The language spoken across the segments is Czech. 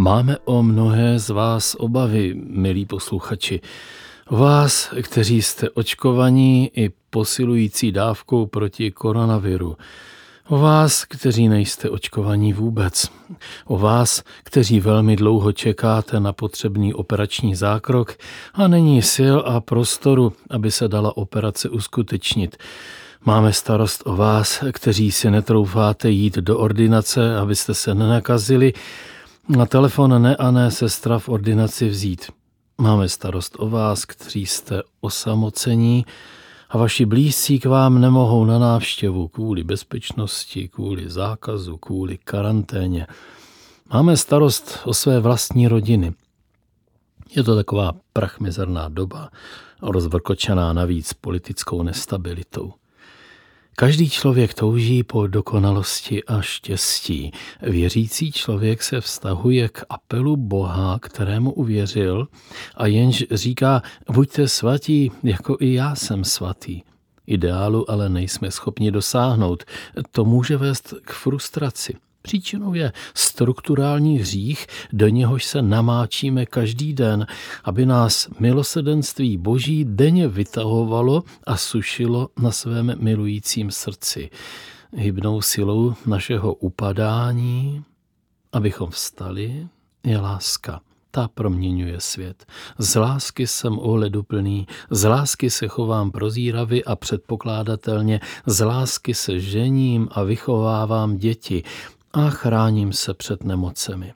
Máme o mnohé z vás obavy, milí posluchači. O vás, kteří jste očkovaní i posilující dávkou proti koronaviru. O vás, kteří nejste očkovaní vůbec. O vás, kteří velmi dlouho čekáte na potřebný operační zákrok a není sil a prostoru, aby se dala operace uskutečnit. Máme starost o vás, kteří si netroufáte jít do ordinace, abyste se nenakazili, na telefon ne sestra v ordinaci vzít. Máme starost o vás, kteří jste osamocení a vaši blízcí k vám nemohou na návštěvu kvůli bezpečnosti, kvůli zákazu, kvůli karanténě. Máme starost o své vlastní rodiny. Je to taková prachmizerná doba, rozvrkočená navíc politickou nestabilitou. Každý člověk touží po dokonalosti a štěstí. Věřící člověk se vztahuje k apelu Boha, kterému uvěřil, a jenž říká, buďte svatí, jako i já jsem svatý. Ideálu ale nejsme schopni dosáhnout. To může vést k frustraci. Příčinou je strukturální hřích, do něhož se namáčíme každý den, aby nás milosrdenství Boží denně vytahovalo a sušilo na svém milujícím srdci. Hybnou silou našeho upadání, abychom vstali, je láska. Ta proměňuje svět. Z lásky jsem ohleduplný, z lásky se chovám prozíravě a předpokládatelně, z lásky se žením a vychovávám děti a chráním se před nemocemi.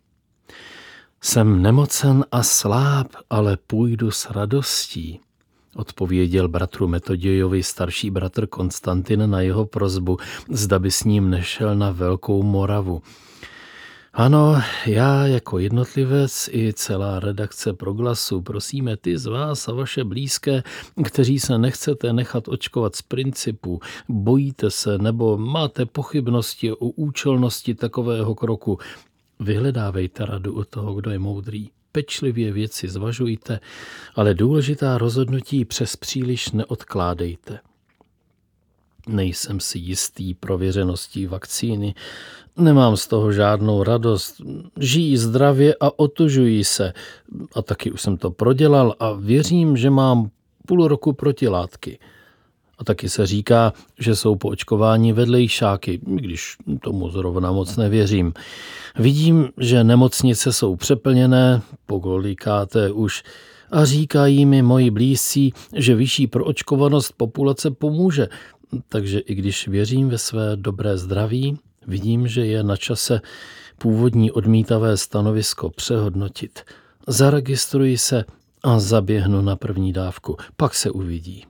Jsem nemocen a sláb, ale půjdu s radostí, odpověděl bratru Metodějovi starší bratr Konstantin na jeho prosbu, zda by s ním nešel na Velkou Moravu. Ano, já jako jednotlivec i celá redakce Proglasu prosíme ty z vás a vaše blízké, kteří se nechcete nechat očkovat z principu, bojíte se nebo máte pochybnosti o účelnosti takového kroku. Vyhledávejte radu od toho, kdo je moudrý. Pečlivě věci zvažujte, ale důležitá rozhodnutí přes příliš neodkládejte. Nejsem si jistý prověřeností vakcíny, nemám z toho žádnou radost, žijí zdravě a otužují se. A taky už jsem to prodělal a věřím, že mám půl roku protilátky. A taky se říká, že jsou po očkování vedlejšáky, když tomu zrovna moc nevěřím. Vidím, že nemocnice jsou přeplněné, pokolikáté už, a říkají mi moji blízcí, že vyšší proočkovanost populace pomůže. Takže i když věřím ve své dobré zdraví, vidím, že je na čase původní odmítavé stanovisko přehodnotit. Zaregistruji se a zaběhnu na první dávku, pak se uvidí.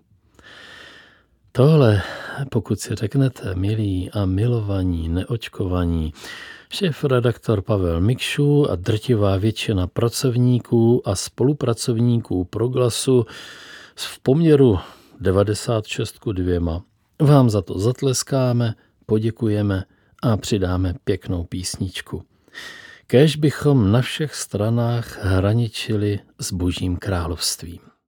Tohle, pokud si řeknete, milí a milovaní neočkovaní, šéfredaktor Pavel Mikšů a drtivá většina pracovníků a spolupracovníků Proglasu v poměru 96:2 vám za to zatleskáme, poděkujeme a přidáme pěknou písničku. Kéž bychom na všech stranách hraničili s Božím královstvím.